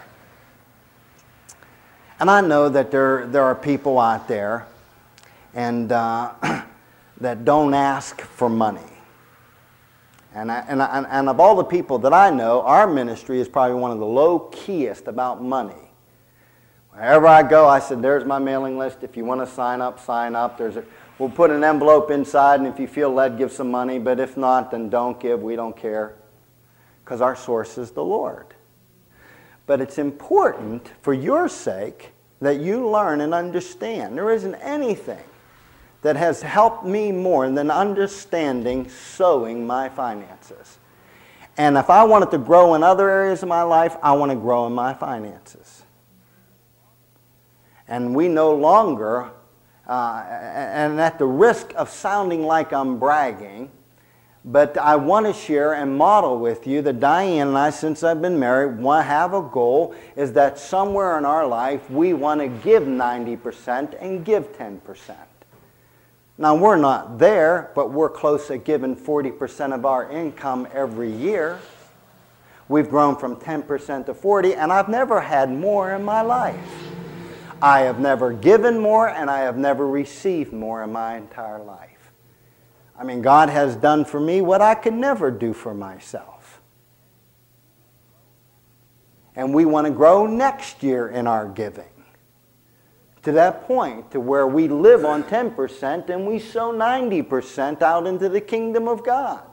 And I know that there are people out there and that don't ask for money. And of all the people that I know, our ministry is probably one of the low-keyest about money. Wherever I go, I said, there's my mailing list. If you want to sign up, sign up. We'll put an envelope inside, and if you feel led, give some money. But if not, then don't give. We don't care. Because our source is the Lord. But it's important, for your sake, that you learn and understand. There isn't anything that has helped me more than understanding sowing my finances. And if I wanted to grow in other areas of my life, I want to grow in my finances. And we no longer, and at the risk of sounding like I'm bragging, but I want to share and model with you that Diane and I, since I've been married, have a goal, is that somewhere in our life we want to give 90% and give 10%. Now, we're not there, but we're close to giving 40% of our income every year. We've grown from 10% to 40%, and I've never had more in my life. I have never given more, and I have never received more in my entire life. I mean, God has done for me what I could never do for myself. And we want to grow next year in our giving. To that point, to where we live on 10% and we sow 90% out into the kingdom of God.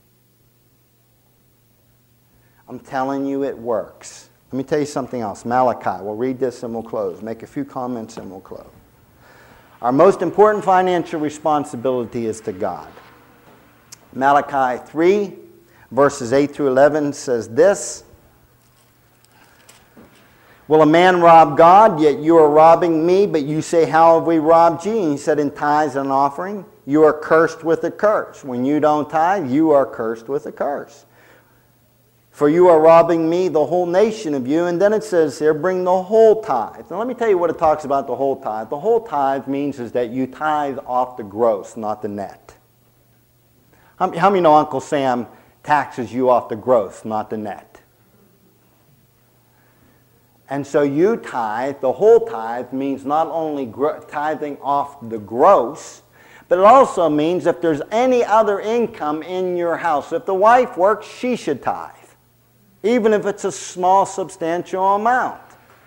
I'm telling you, it works. Let me tell you something else. Malachi, we'll read this and we'll close. Make a few comments and we'll close. Our most important financial responsibility is to God. Malachi 3, verses 8 through 11 says this. Will a man rob God? Yet you are robbing me. But you say, how have we robbed you? And he said, in tithes and offering. You are cursed with a curse. When you don't tithe, you are cursed with a curse. For you are robbing me, the whole nation of you. And then it says here, bring the whole tithe. Now let me tell you what it talks about, the whole tithe. The whole tithe means is that you tithe off the gross, not the net. How many know Uncle Sam taxes you off the gross, not the net? And so you tithe, the whole tithe means not only tithing off the gross, but it also means if there's any other income in your house. If the wife works, she should tithe, even if it's a small, substantial amount.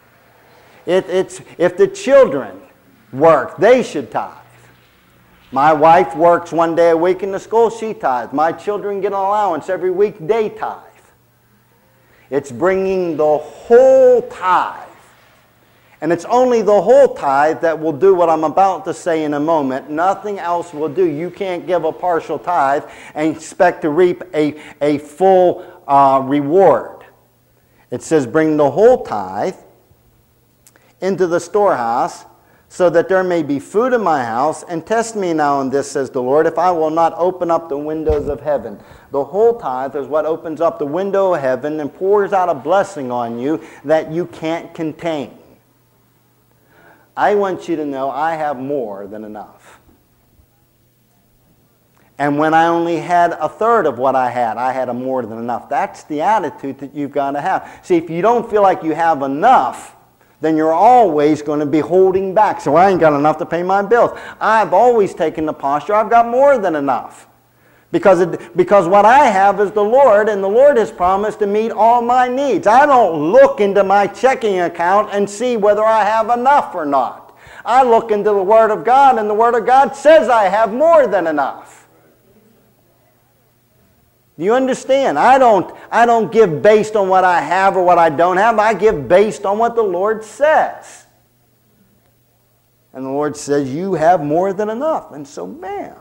If the children work, they should tithe. My wife works one day a week in the school, she tithes. My children get an allowance every week, they tithe. It's bringing the whole tithe. And it's only the whole tithe that will do what I'm about to say in a moment. Nothing else will do. You can't give a partial tithe and expect to reap a full reward. It says, bring the whole tithe into the storehouse, so that there may be food in my house, and test me now in this, says the Lord, if I will not open up the windows of heaven. The whole tithe is what opens up the window of heaven and pours out a blessing on you that you can't contain. I want you to know I have more than enough. And when I only had a third of what I had a more than enough. That's the attitude that you've got to have. See, if you don't feel like you have enough, then you're always going to be holding back. So I ain't got enough to pay my bills. I've always taken the posture, I've got more than enough. Because what I have is the Lord, and the Lord has promised to meet all my needs. I don't look into my checking account and see whether I have enough or not. I look into the Word of God, and the Word of God says I have more than enough. Do you understand? I don't give based on what I have or what I don't have. I give based on what the Lord says. And the Lord says, you have more than enough. And so, bam.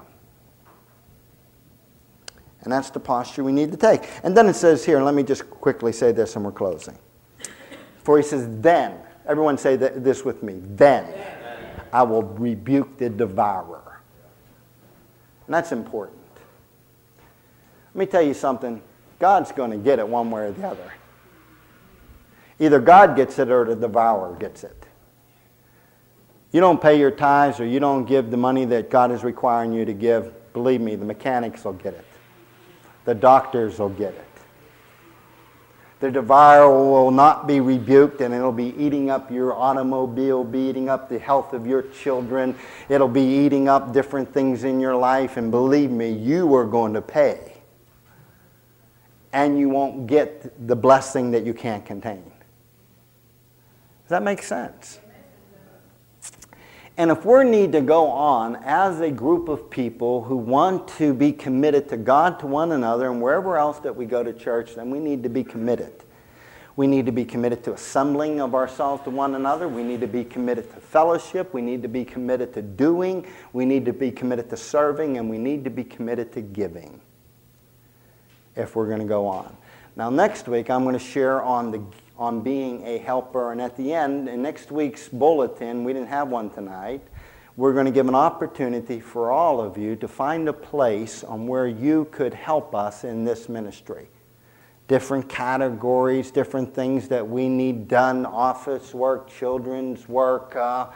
And that's the posture we need to take. And then it says here, and let me just quickly say this and we're closing. For he says, then. Everyone say this with me. Then I will rebuke the devourer. And that's important. Let me tell you something. God's going to get it one way or the other. Either God gets it or the devourer gets it. You don't pay your tithes or you don't give the money that God is requiring you to give, believe me, the mechanics will get it. The doctors will get it. The devourer will not be rebuked, and it'll be eating up your automobile, be eating up the health of your children. It'll be eating up different things in your life, and believe me, you are going to pay. And you won't get the blessing that you can't contain. Does that make sense? And if we need to go on as a group of people who want to be committed to God, to one another, and wherever else that we go to church, then we need to be committed. We need to be committed to assembling of ourselves to one another. We need to be committed to fellowship. We need to be committed to doing. We need to be committed to serving. And we need to be committed to giving if we're going to go on. Now next week I'm going to share on being a helper, and at the end, in next week's bulletin, we didn't have one tonight, we're going to give an opportunity for all of you to find a place on where you could help us in this ministry. Different categories, different things that we need done, office work, children's work,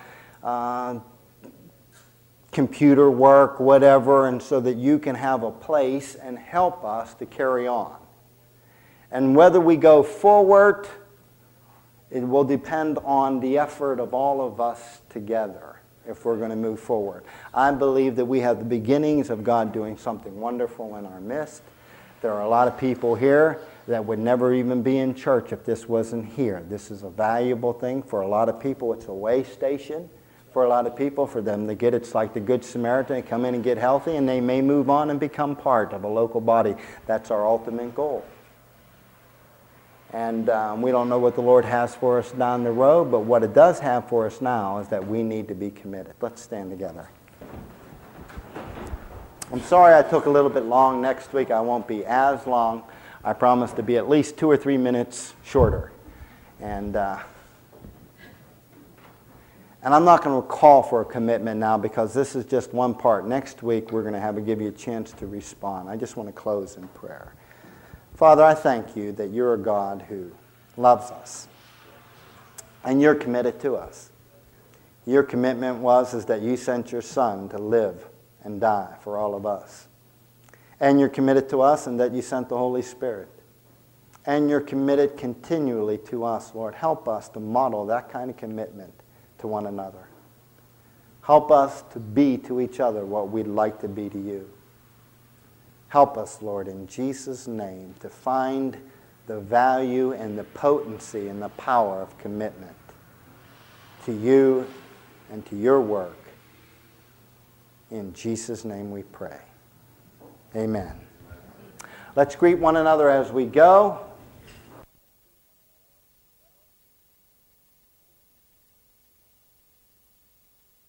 computer work, whatever, and so that you can have a place and help us to carry on. And whether we go forward, it will depend on the effort of all of us together if we're going to move forward. I believe that we have the beginnings of God doing something wonderful in our midst. There are a lot of people here that would never even be in church if this wasn't here. This is a valuable thing. For a lot of people, it's a way station. For a lot of people, for them to get, it's like the Good Samaritan. They come in and get healthy, and they may move on and become part of a local body. That's our ultimate goal. And we don't know what the Lord has for us down the road, but what it does have for us now is that we need to be committed. Let's stand together. I'm sorry I took a little bit long. Next week I won't be as long. I promise to be at least 2 or 3 minutes shorter. And I'm not going to call for a commitment now because this is just one part. Next week we're going to give you a chance to respond. I just want to close in prayer. Father, I thank you that you're a God who loves us. And you're committed to us. Your commitment is that you sent your Son to live and die for all of us. And you're committed to us and that you sent the Holy Spirit. And you're committed continually to us, Lord. Help us to model that kind of commitment to one another. Help us to be to each other what we'd like to be to you. Help us, Lord, in Jesus' name, to find the value and the potency and the power of commitment to you and to your work. In Jesus' name we pray. Amen. Let's greet one another as we go.